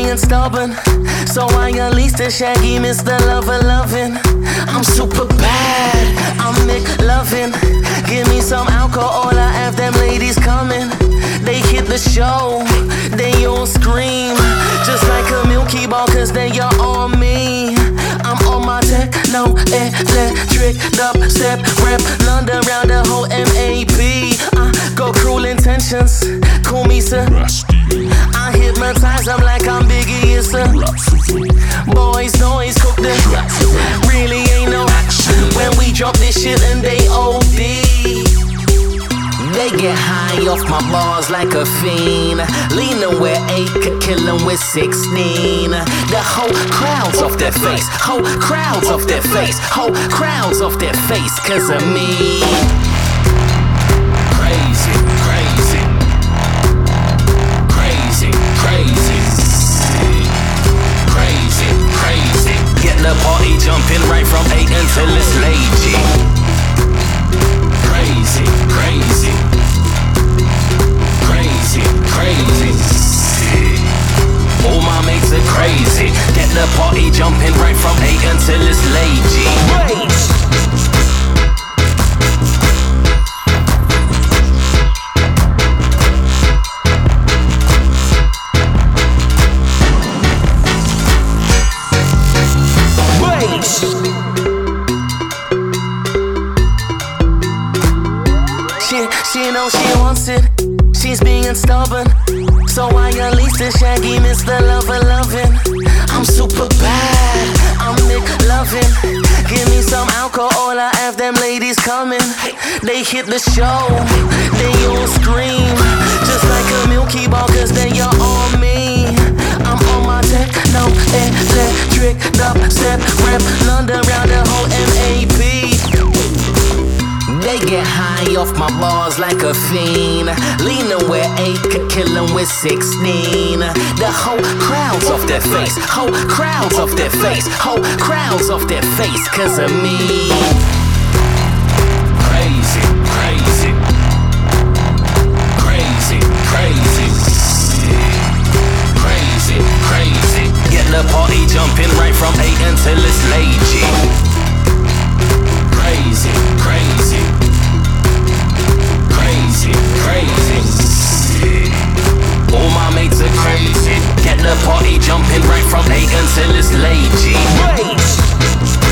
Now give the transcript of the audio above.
being stubborn, so I unleashed the Shaggy Mr. Lover lovin'. I'm super bad, I'm McLovin'. Give me some alcohol, I have them ladies coming. They hit the show, they all scream, just like a Milky Bar, cause they are on me. I'm on my techno, electric, dubstep, rap, London round the whole MAP. I go cruel intentions, call me sir. I hypnotize them like I'm Biggie, yes sir. Boys noise, cook the really ain't no when we drop this shit and they OD. They get high off my bars like a fiend, leaning where 8 could kill them with 16. The whole crowd's off their face, whole crowd's off their face, whole crowd's off their face cause of me. Crazy, crazy, crazy, crazy, crazy, crazy. Get the party jumping right from 8 until it's late, G. Crazy, crazy, crazy, crazy. All my mates are crazy. Get the party jumping right from 8 until it's late, G. She knows she wants it, she's being stubborn, so I unleashed the Shaggy Mr. Lover lovin'. I'm super bad, I'm McLovin'. Give me some alcohol, I have them ladies coming. They hit the show, they all scream, just like a Milky Bar, cause they are on me. I'm on my techno, electric, dubstep, rap, London round the whole MAP. They get high off my bars like a fiend, leaning where 8 could kill them with 16. The whole crowd's off their face, whole crowd's off their face, whole crowd's off their face cause of me. Crazy, crazy, crazy, crazy, crazy, crazy. Get the party jumping right from 8 until it's late, G. Crazy, crazy, crazy, crazy. All my mates are crazy. Get the party jumping right from 8 until it's late, G.